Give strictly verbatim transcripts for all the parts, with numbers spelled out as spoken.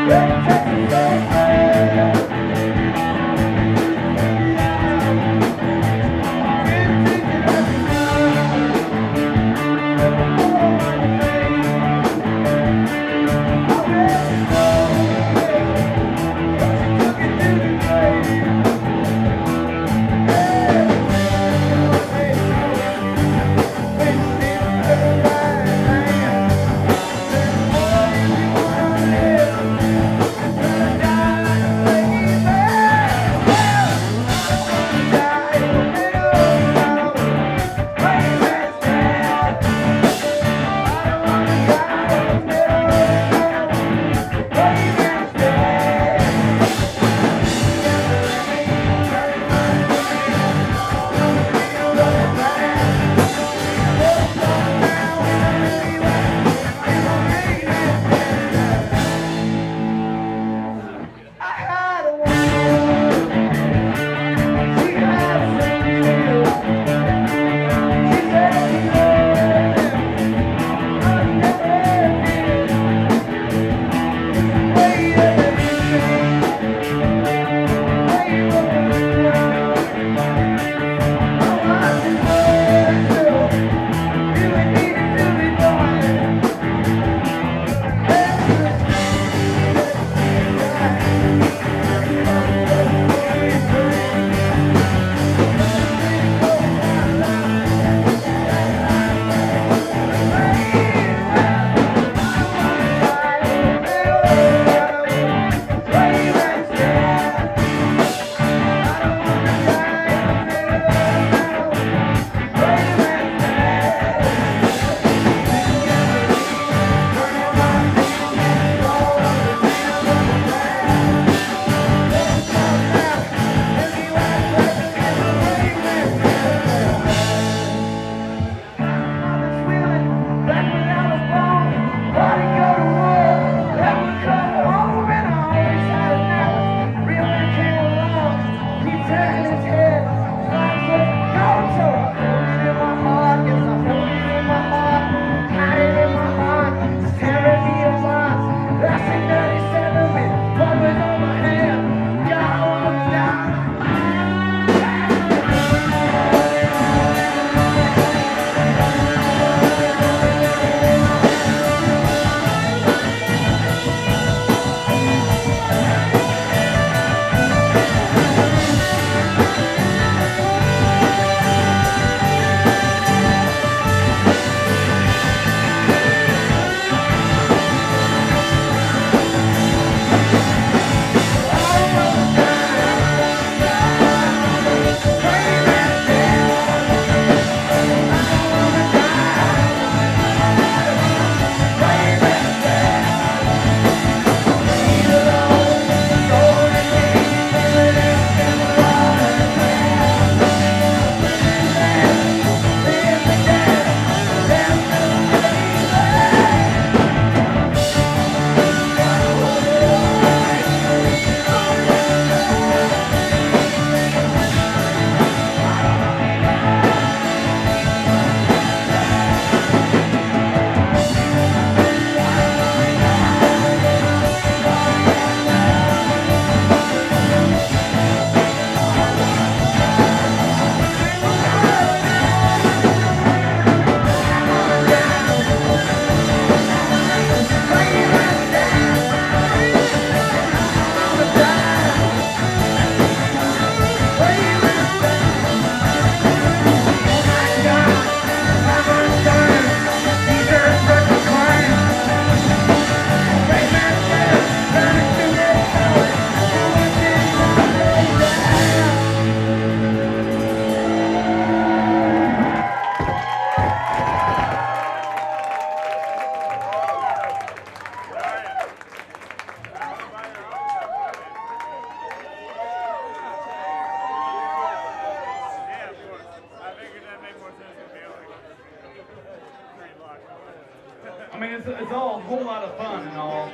I mean, it's, it's all a whole lot of fun and all,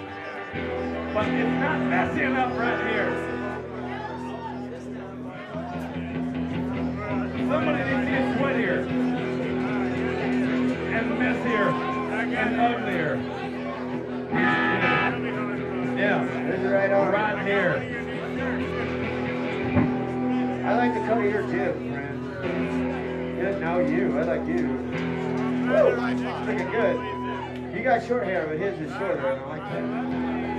but it's not messy enough right here. Somebody needs to get sweatier, and messier, and uglier. Yeah. This is right on. Right here. I like the color of your tip, friend. Yeah, no, you. I like you. Woo! Looking good. You got short hair, but his is shorter. I don't like that.